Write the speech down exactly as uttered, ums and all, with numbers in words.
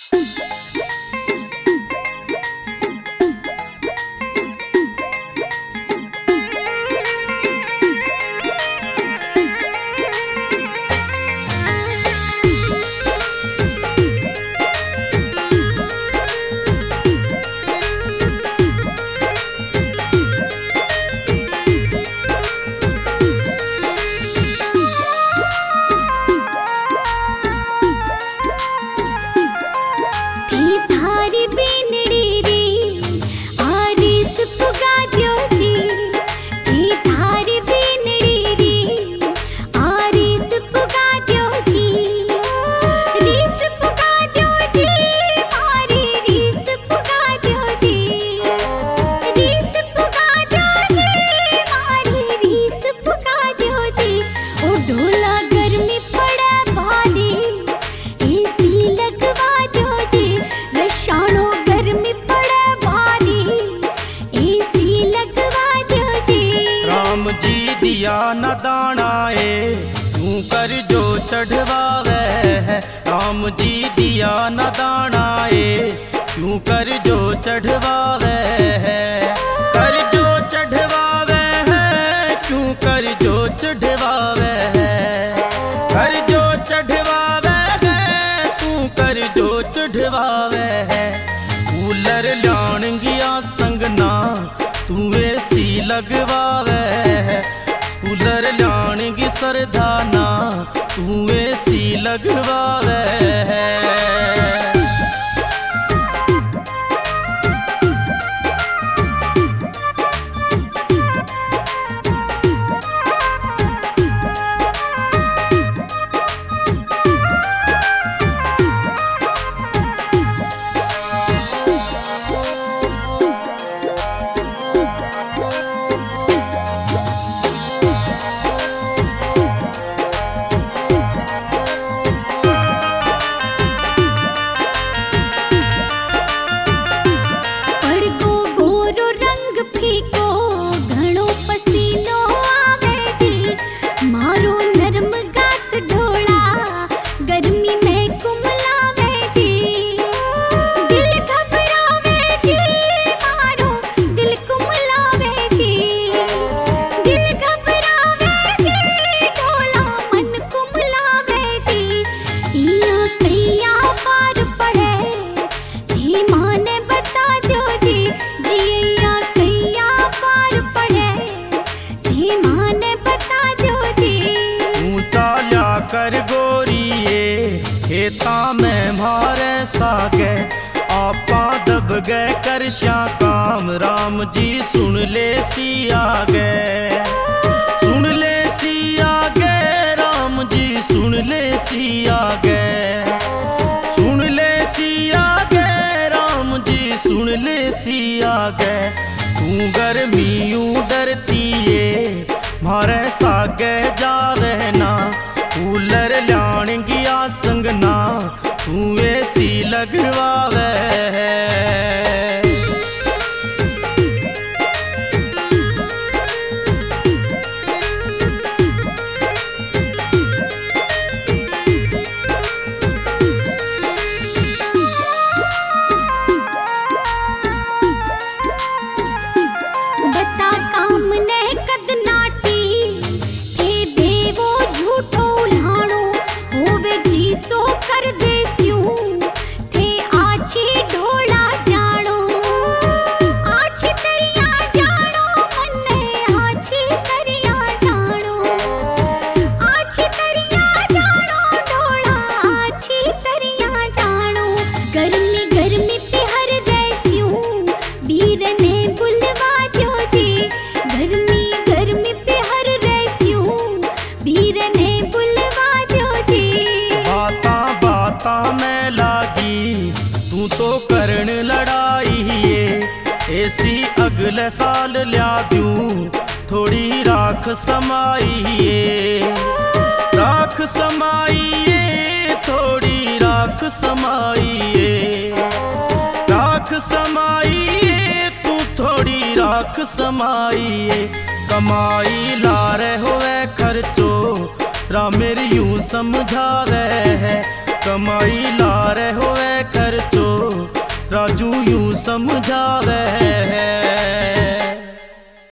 न दाना ए तू कर जो चढ़वावे है। राम जी दिया न दाना ए तू कर जो चढ़वावे है। कर जो चढ़वावे है तू कर जो चढ़वावे है। कर जो चढ़वावे है तू कर जो चढ़वावे है। कूलर लान गया संगना तू एसी लगवावे है। कूलर लानगी सरदाना तू एसी लगवावे है। कर गोरिए खेता में मारे सागे आपा दब गए कर श्या काम। राम जी सुन ले सिया गए सुन ले सिया गए। राम जी सुन ले सिया गए सुन ले सिया गए। राम जी सुन ले सिया गए। तू गर्मियों डरती है मारे सागे जावे ना। कूलर लान गया संगना तू एसी लगवावे है। बता काम ने कद नाटी के देवो झूठो सो कर दे स्यूं थे आछी ढोला जानो। आछी तरिया जानो मन्ने आछी तरिया जानो। आछी तरिया जानो ढोला आछी तरिया जानो। गर्मी गर्मी पे हर रैस्यूं वीर ने बुलवा जो जी। गर्मी गर्मी पे हर रैस्यूं वीर ने बुलवा जो जी। बाता में लागी तू तो करण लड़ाई है। ऐसी अगले साल लिया दूं थोड़ी राख समाई है। राख समाई है थोड़ी राख समाई है। राख समाई है तू थोड़ी राख समाई है। कमाई ला रहे होए खर्चो राम मेरी यूं समझा रहे है। कमाई ला रहे होए खर्च यूं यूं समझावे